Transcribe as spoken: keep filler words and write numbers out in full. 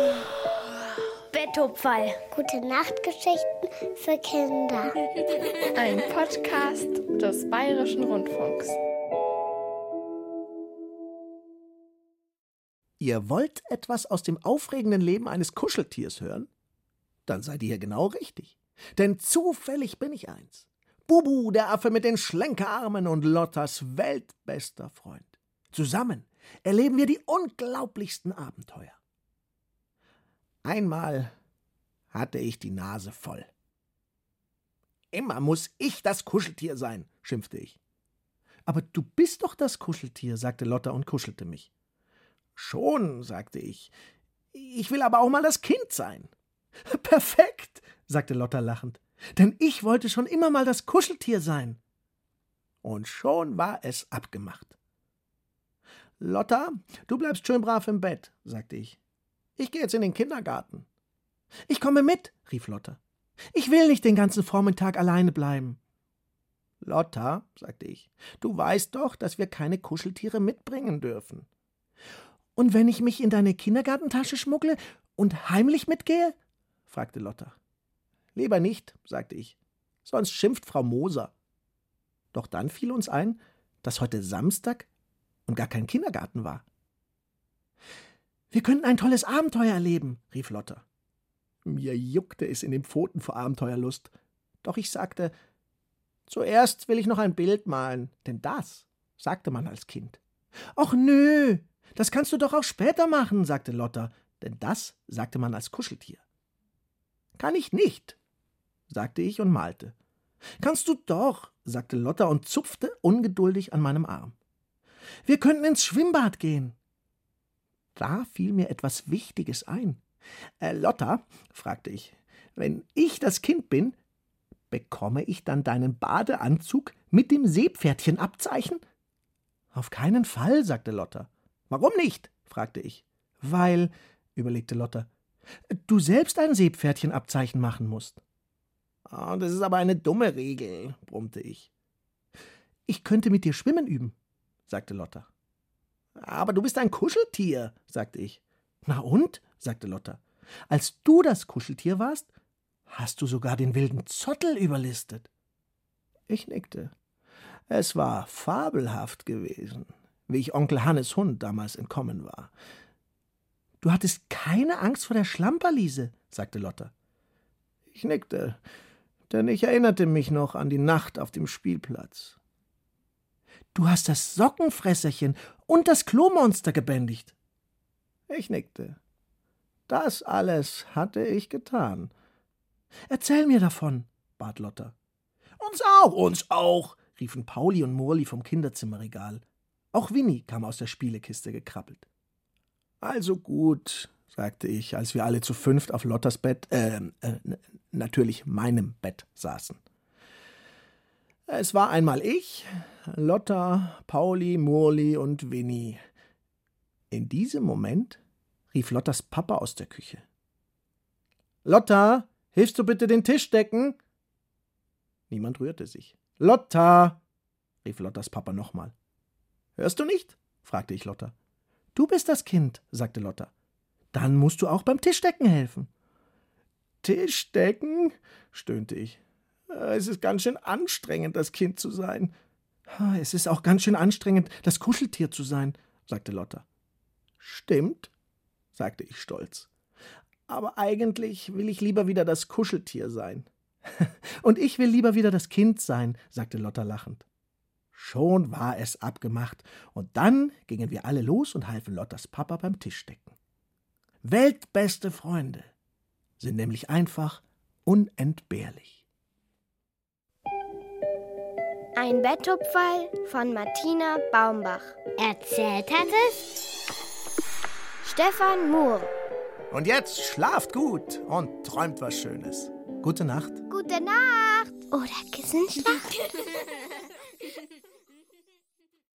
Bettopferl. Gute Nachtgeschichten für Kinder. Ein Podcast des Bayerischen Rundfunks. Ihr wollt etwas aus dem aufregenden Leben eines Kuscheltiers hören? Dann seid ihr hier genau richtig. Denn zufällig bin ich eins. Bubu, der Affe mit den Schlenkerarmen und Lottas weltbester Freund. Zusammen erleben wir die unglaublichsten Abenteuer. Einmal hatte ich die Nase voll. Immer muss ich das Kuscheltier sein, schimpfte ich. Aber du bist doch das Kuscheltier, sagte Lotta und kuschelte mich. Schon, sagte ich. Ich will aber auch mal das Kind sein. Perfekt, sagte Lotta lachend, denn ich wollte schon immer mal das Kuscheltier sein. Und schon war es abgemacht. Lotta, du bleibst schön brav im Bett, sagte ich. Ich gehe jetzt in den Kindergarten. Ich komme mit, rief Lotta. Ich will nicht den ganzen Vormittag alleine bleiben. Lotta, sagte ich, du weißt doch, dass wir keine Kuscheltiere mitbringen dürfen. Und wenn ich mich in deine Kindergartentasche schmuggle und heimlich mitgehe? Fragte Lotta. Lieber nicht, sagte ich, sonst schimpft Frau Moser. Doch dann fiel uns ein, dass heute Samstag und gar kein Kindergarten war. Wir könnten ein tolles Abenteuer erleben, rief Lotta. Mir juckte es in den Pfoten vor Abenteuerlust. Doch ich sagte, zuerst will ich noch ein Bild malen, denn das sagte man als Kind. »Och nö, das kannst du doch auch später machen«, sagte Lotta, denn das sagte man als Kuscheltier. »Kann ich nicht«, sagte ich und malte. »Kannst du doch«, sagte Lotta und zupfte ungeduldig an meinem Arm. »Wir könnten ins Schwimmbad gehen.« Da fiel mir etwas Wichtiges ein. Äh, »Lotta«, fragte ich, »wenn ich das Kind bin, bekomme ich dann deinen Badeanzug mit dem Seepferdchenabzeichen?« »Auf keinen Fall«, sagte Lotta. »Warum nicht?«, fragte ich. »Weil«, überlegte Lotta, »du selbst ein Seepferdchenabzeichen machen musst.« »Oh, das ist aber eine dumme Regel«, brummte ich. »Ich könnte mit dir schwimmen üben«, sagte Lotta. »Aber du bist ein Kuscheltier«, sagte ich. »Na und?«, sagte Lotta. »Als du das Kuscheltier warst, hast du sogar den wilden Zottel überlistet.« Ich nickte. Es war fabelhaft gewesen, wie ich Onkel Hannes Hund damals entkommen war. »Du hattest keine Angst vor der Schlamperliese«, sagte Lotta. Ich nickte, denn ich erinnerte mich noch an die Nacht auf dem Spielplatz. »Du hast das Sockenfresserchen und das Klomonster gebändigt.« Ich nickte. Das alles hatte ich getan. »Erzähl mir davon«, bat Lotta. »Uns auch, uns auch«, riefen Pauli und Murli vom Kinderzimmerregal. Auch Winnie kam aus der Spielekiste gekrabbelt. »Also gut«, sagte ich, als wir alle zu fünft auf Lottas Bett, äh, äh, natürlich meinem Bett saßen. Es war einmal ich, Lotta, Pauli, Murli und Winnie. In diesem Moment rief Lottas Papa aus der Küche. »Lotta, hilfst du bitte den Tisch decken?« Niemand rührte sich. »Lotta«, rief Lottas Papa nochmal. »Hörst du nicht?«, fragte ich Lotta. »Du bist das Kind«, sagte Lotta. »Dann musst du auch beim Tischdecken helfen.« »Tischdecken?«, stöhnte ich. »Es ist ganz schön anstrengend, das Kind zu sein.« »Es ist auch ganz schön anstrengend, das Kuscheltier zu sein«, sagte Lotta. »Stimmt«, sagte ich stolz. »Aber eigentlich will ich lieber wieder das Kuscheltier sein.« »Und ich will lieber wieder das Kind sein«, sagte Lotta lachend. Schon war es abgemacht, und dann gingen wir alle los und halfen Lottas Papa beim Tischdecken. Weltbeste Freunde sind nämlich einfach unentbehrlich. Ein Bettopferl von Martina Baumbach. Erzählt hat es Stefan Muhr. Und jetzt schlaft gut und träumt was Schönes. Gute Nacht. Gute Nacht. oder Kissenschlacht.